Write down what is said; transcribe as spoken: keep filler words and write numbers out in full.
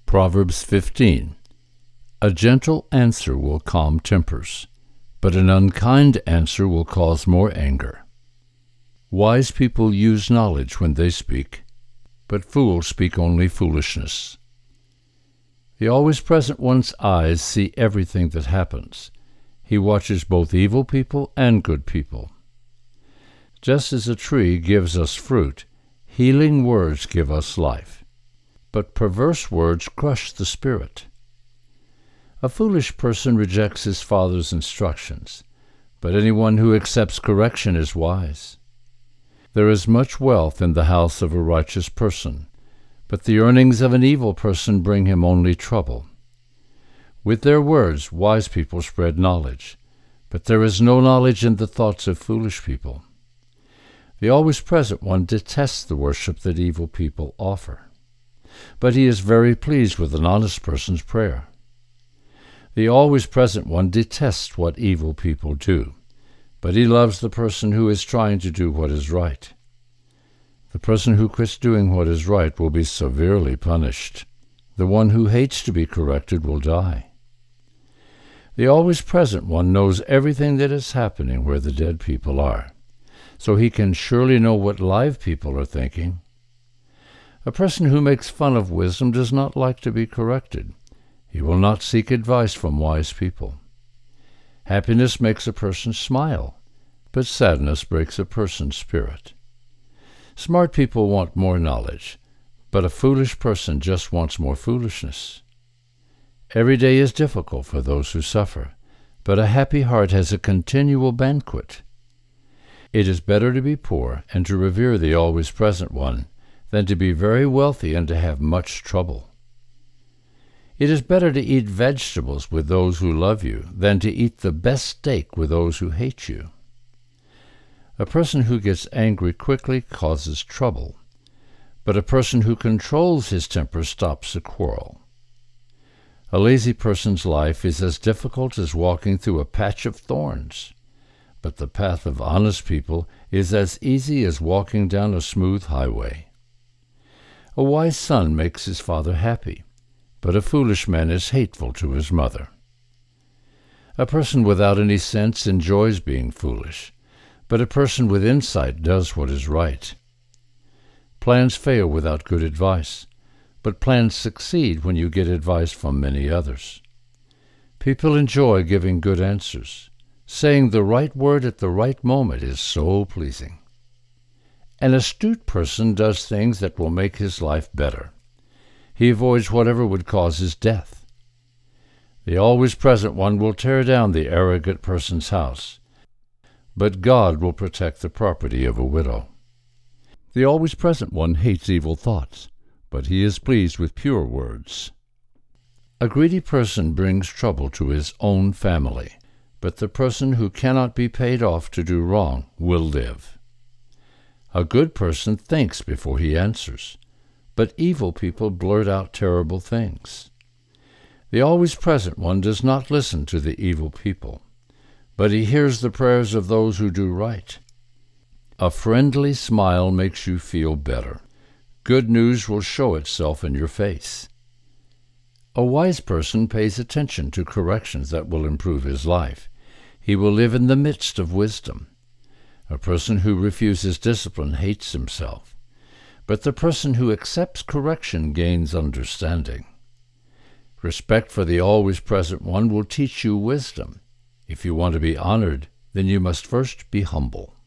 Proverbs fifteen. A gentle answer will calm tempers, but an unkind answer will cause more anger. Wise people use knowledge when they speak, but fools speak only foolishness. The always present one's eyes see everything that happens. He watches both evil people and good people. Just as a tree gives us fruit, healing words give us life, but perverse words crush the spirit. A foolish person rejects his father's instructions, but anyone who accepts correction is wise. There is much wealth in the house of a righteous person, but the earnings of an evil person bring him only trouble. With their words, wise people spread knowledge, but there is no knowledge in the thoughts of foolish people. The always present one detests the worship that evil people offer, but he is very pleased with an honest person's prayer. The always present one detests what evil people do, but he loves the person who is trying to do what is right. The person who quits doing what is right will be severely punished. The one who hates to be corrected will die. The always present one knows everything that is happening where the dead people are, so he can surely know what live people are thinking. A person who makes fun of wisdom does not like to be corrected. He will not seek advice from wise people. Happiness makes a person smile, but sadness breaks a person's spirit. Smart people want more knowledge, but a foolish person just wants more foolishness. Every day is difficult for those who suffer, but a happy heart has a continual banquet. It is better to be poor and to revere the always present one than to be very wealthy and to have much trouble. It is better to eat vegetables with those who love you than to eat the best steak with those who hate you. A person who gets angry quickly causes trouble, but a person who controls his temper stops a quarrel. A lazy person's life is as difficult as walking through a patch of thorns, but the path of honest people is as easy as walking down a smooth highway. A wise son makes his father happy, but a foolish man is hateful to his mother. A person without any sense enjoys being foolish, but a person with insight does what is right. Plans fail without good advice, but plans succeed when you get advice from many others. People enjoy giving good answers. Saying the right word at the right moment is so pleasing. An astute person does things that will make his life better. He avoids whatever would cause his death. The always present one will tear down the arrogant person's house, but God will protect the property of a widow. The always present one hates evil thoughts, but he is pleased with pure words. A greedy person brings trouble to his own family, but the person who cannot be paid off to do wrong will live. A good person thinks before he answers, but evil people blurt out terrible things. The always present one does not listen to the evil people, but he hears the prayers of those who do right. A friendly smile makes you feel better. Good news will show itself in your face. A wise person pays attention to corrections that will improve his life. He will live in the midst of wisdom. A person who refuses discipline hates himself, but the person who accepts correction gains understanding. Respect for the always present one will teach you wisdom. If you want to be honored, then you must first be humble.